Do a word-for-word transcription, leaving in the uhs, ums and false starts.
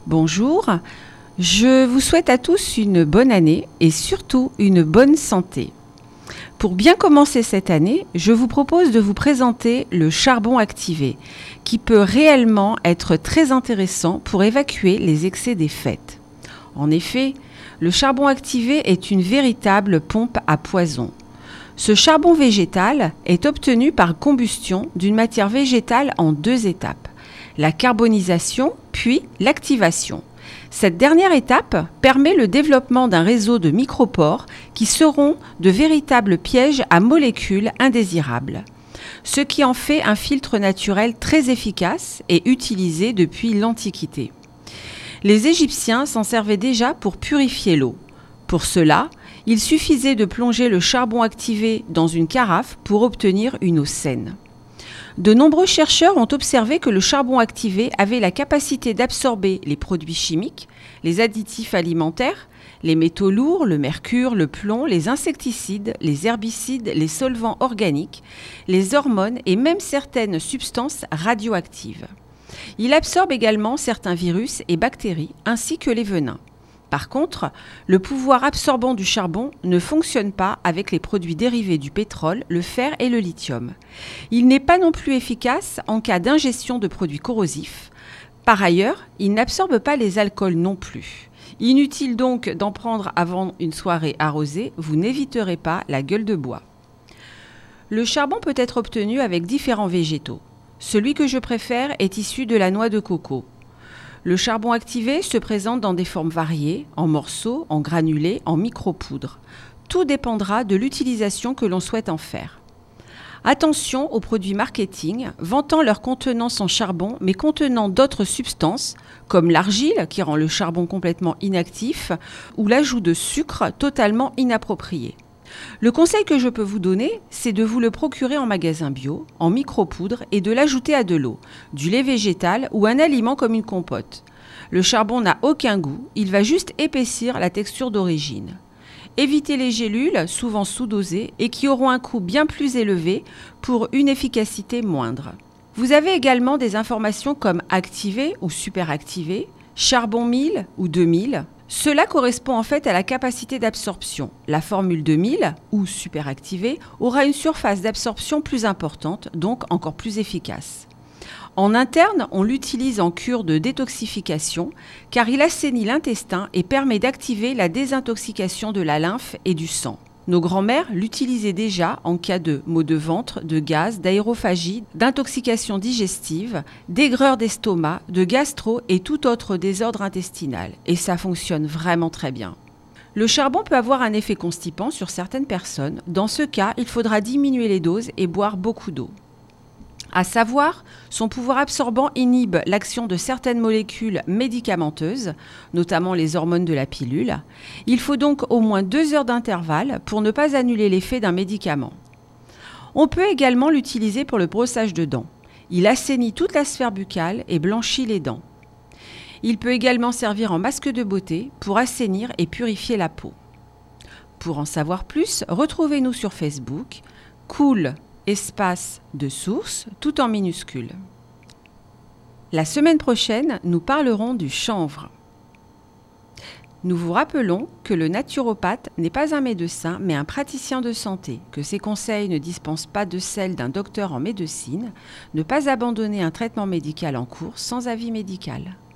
Bonjour, je vous souhaite à tous une bonne année et surtout une bonne santé. Pour bien commencer cette année, je vous propose de vous présenter le charbon activé, qui peut réellement être très intéressant pour évacuer les excès des fêtes. En effet, le charbon activé est une véritable pompe à poison. Ce charbon végétal est obtenu par combustion d'une matière végétale en deux étapes, la carbonisation puis l'activation. Cette dernière étape permet le développement d'un réseau de micropores qui seront de véritables pièges à molécules indésirables, ce qui en fait un filtre naturel très efficace et utilisé depuis l'Antiquité. Les Égyptiens s'en servaient déjà pour purifier l'eau. Pour cela, il suffisait de plonger le charbon activé dans une carafe pour obtenir une eau saine. De nombreux chercheurs ont observé que le charbon activé avait la capacité d'absorber les produits chimiques, les additifs alimentaires, les métaux lourds, le mercure, le plomb, les insecticides, les herbicides, les solvants organiques, les hormones et même certaines substances radioactives. Il absorbe également certains virus et bactéries ainsi que les venins. Par contre, le pouvoir absorbant du charbon ne fonctionne pas avec les produits dérivés du pétrole, le fer et le lithium. Il n'est pas non plus efficace en cas d'ingestion de produits corrosifs. Par ailleurs, il n'absorbe pas les alcools non plus. Inutile donc d'en prendre avant une soirée arrosée, vous n'éviterez pas la gueule de bois. Le charbon peut être obtenu avec différents végétaux. Celui que je préfère est issu de la noix de coco. Le charbon activé se présente dans des formes variées, en morceaux, en granulés, en micropoudres. Tout dépendra de l'utilisation que l'on souhaite en faire. Attention aux produits marketing vantant leur contenance en charbon mais contenant d'autres substances comme l'argile qui rend le charbon complètement inactif ou l'ajout de sucre totalement inapproprié. Le conseil que je peux vous donner, c'est de vous le procurer en magasin bio, en micropoudre et de l'ajouter à de l'eau, du lait végétal ou un aliment comme une compote. Le charbon n'a aucun goût, il va juste épaissir la texture d'origine. Évitez les gélules, souvent sous-dosées et qui auront un coût bien plus élevé pour une efficacité moindre. Vous avez également des informations comme activé ou superactivé, charbon mille ou deux mille. Cela correspond en fait à la capacité d'absorption. La formule deux mille, ou superactivée, aura une surface d'absorption plus importante, donc encore plus efficace. En interne, on l'utilise en cure de détoxification, car il assainit l'intestin et permet d'activer la désintoxication de la lymphe et du sang. Nos grands-mères l'utilisaient déjà en cas de maux de ventre, de gaz, d'aérophagie, d'intoxication digestive, d'aigreur d'estomac, de gastro et tout autre désordre intestinal. Et ça fonctionne vraiment très bien. Le charbon peut avoir un effet constipant sur certaines personnes. Dans ce cas, il faudra diminuer les doses et boire beaucoup d'eau. À savoir, son pouvoir absorbant inhibe l'action de certaines molécules médicamenteuses, notamment les hormones de la pilule. Il faut donc au moins deux heures d'intervalle pour ne pas annuler l'effet d'un médicament. On peut également l'utiliser pour le brossage de dents. Il assainit toute la sphère buccale et blanchit les dents. Il peut également servir en masque de beauté pour assainir et purifier la peau. Pour en savoir plus, retrouvez-nous sur Facebook, Cool espace de source, tout en minuscules. La semaine prochaine, nous parlerons du chanvre. Nous vous rappelons que le naturopathe n'est pas un médecin, mais un praticien de santé, que ses conseils ne dispensent pas de celle d'un docteur en médecine, ne pas abandonner un traitement médical en cours sans avis médical.